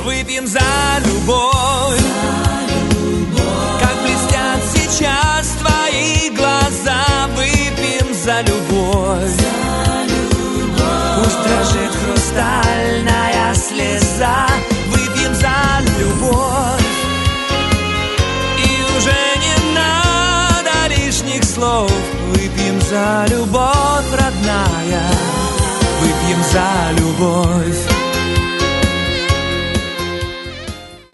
Выпьем за любовь, как блестят сейчас твои глаза. Выпьем за любовь, пусть дрожит хрустальная слеза. Выпьем за любовь, и уже не надо лишних слов. Выпьем за любовь, родная, выпьем за любовь.